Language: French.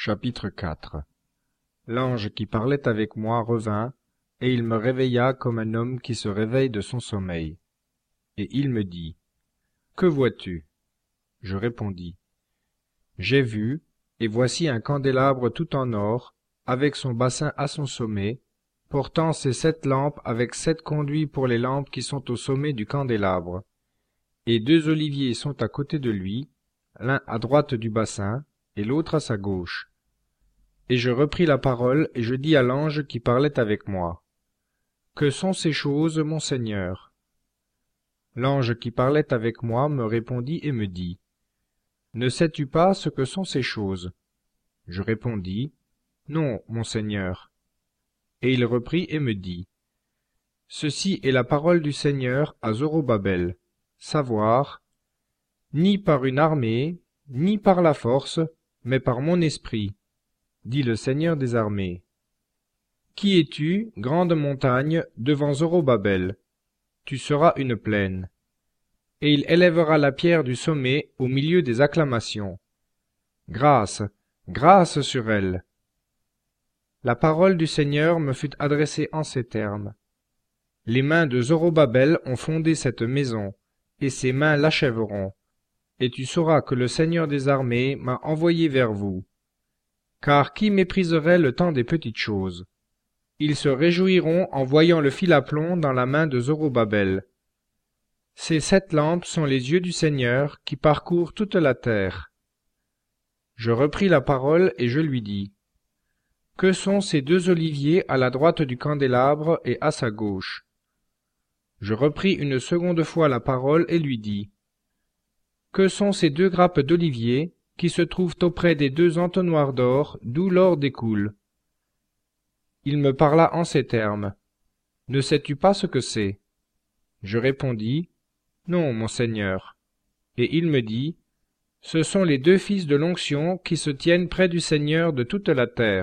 Chapitre 4. L'ange qui parlait avec moi revint, et il me réveilla comme un homme qui se réveille de son sommeil. Et il me dit, « Que vois-tu » Je répondis, « J'ai vu, et voici un candélabre tout en or, avec son bassin à son sommet, portant ses 7 lampes avec 7 conduits pour les lampes qui sont au sommet du candélabre. Et 2 oliviers sont à côté de lui, l'un à droite du bassin, et l'autre à sa gauche. Et je repris la parole, et je dis à l'ange qui parlait avec moi, « Que sont ces choses, mon Seigneur ?» L'ange qui parlait avec moi me répondit et me dit, « Ne sais-tu pas ce que sont ces choses ?» Je répondis, « Non, mon Seigneur. » Et il reprit et me dit, « Ceci est la parole du Seigneur à Zorobabel, savoir, ni par une armée, ni par la force, mais par mon esprit, dit le Seigneur des armées. Qui es-tu, grande montagne, devant Zorobabel? Tu seras une plaine. Et il élèvera la pierre du sommet au milieu des acclamations. Grâce, grâce sur elle. La parole du Seigneur me fut adressée en ces termes. Les mains de Zorobabel ont fondé cette maison, et ses mains l'achèveront. Et tu sauras que le Seigneur des armées m'a envoyé vers vous. Car qui mépriserait le temps des petites choses? Ils se réjouiront en voyant le fil à plomb dans la main de Zorobabel. Ces 7 lampes sont les yeux du Seigneur qui parcourent toute la terre. Je repris la parole et je lui dis, « Que sont ces 2 oliviers à la droite du candélabre et à sa gauche ?» Je repris une seconde fois la parole et lui dis, « Que sont ces 2 grappes d'olivier qui se trouvent auprès des 2 entonnoirs d'or d'où l'or découle ?» Il me parla en ces termes, « Ne sais-tu pas ce que c'est ?» Je répondis, « Non, mon Seigneur. » Et il me dit, « Ce sont les 2 fils de l'onction qui se tiennent près du Seigneur de toute la terre. »